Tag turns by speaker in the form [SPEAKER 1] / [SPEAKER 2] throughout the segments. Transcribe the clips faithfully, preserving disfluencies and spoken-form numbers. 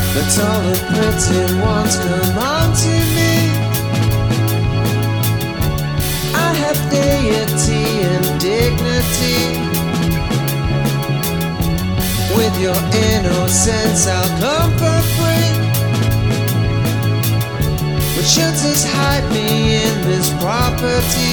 [SPEAKER 1] But all the pretty ones come on to me. I have deity and dignity. With your innocence I'll come for free. But shelters hide me in this property.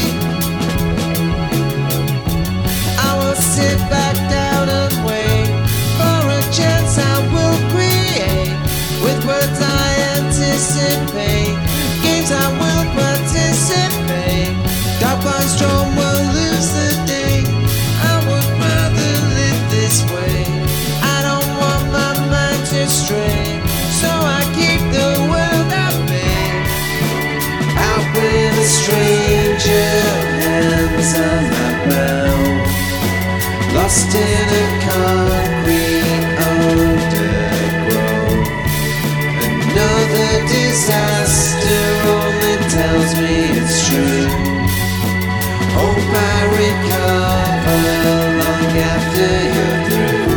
[SPEAKER 1] I will sit back down and wait for a chance I will create. With words I anticipate, games I will participate. Dark by storm will lose the day. I would rather live this way. I don't want my mind to stray, so I keep the world at bay. Out with a stranger, hands on my mouth. Lost in a concrete undergrowth. Another disaster only tells me it's true. Hope I recover long after you're through.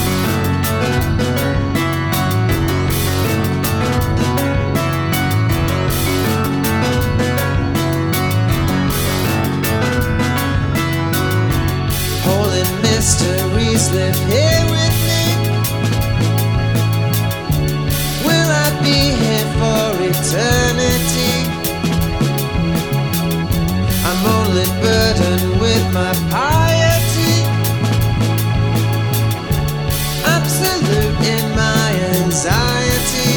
[SPEAKER 1] Holy mysteries live here with me. Will I be here for eternity? I'm only burdened with my piety, absolute in my anxiety.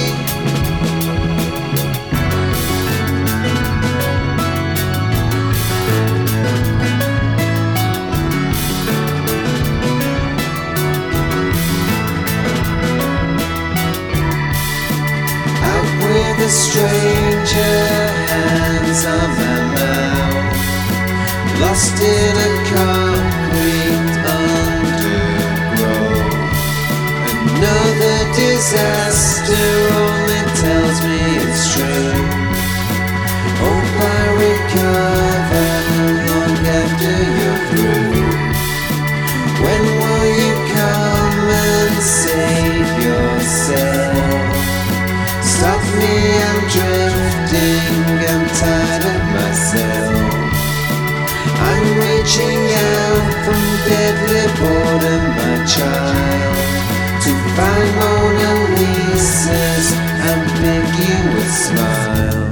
[SPEAKER 1] Out with a stranger, hands on my mouth. Lost in a concrete undergrowth. Another disaster only tells me it's true. Hope I recover long after you're through. When will you come and save yourself? Stop me, I'm drifting, I'm tired of myself. I'm reaching out from deadly boredom, my child, to find Mona Lisa's ambiguous smile.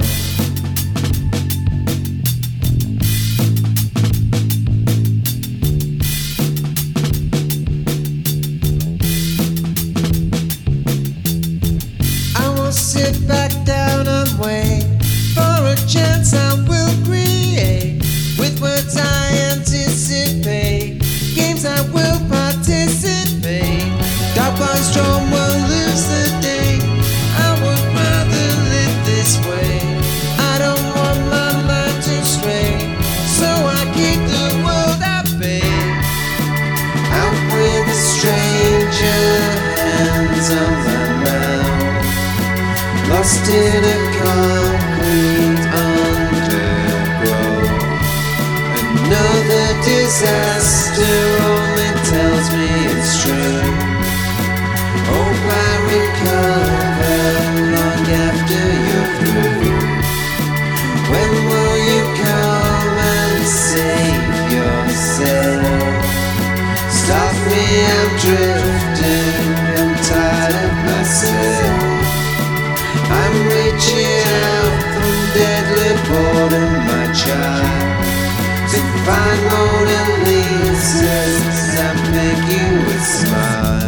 [SPEAKER 1] I will sit back down and wait for a chance I will create. With words I anticipate, games I will participate. Dark by storm will lose the day. I would rather live this way. I don't want my mind to stray, so I keep the world at bay. Out with a stranger, hands on my mouth. Lost in a concrete undergrowth. Another disaster only tells me it's true. Hope I recover long after you're through. When will you come and save yourself? Stop me, I'm drifting, I'm tired of myself. I'm reaching out from deadly boredom, my child, to find Mona Lisa's ambiguous smile.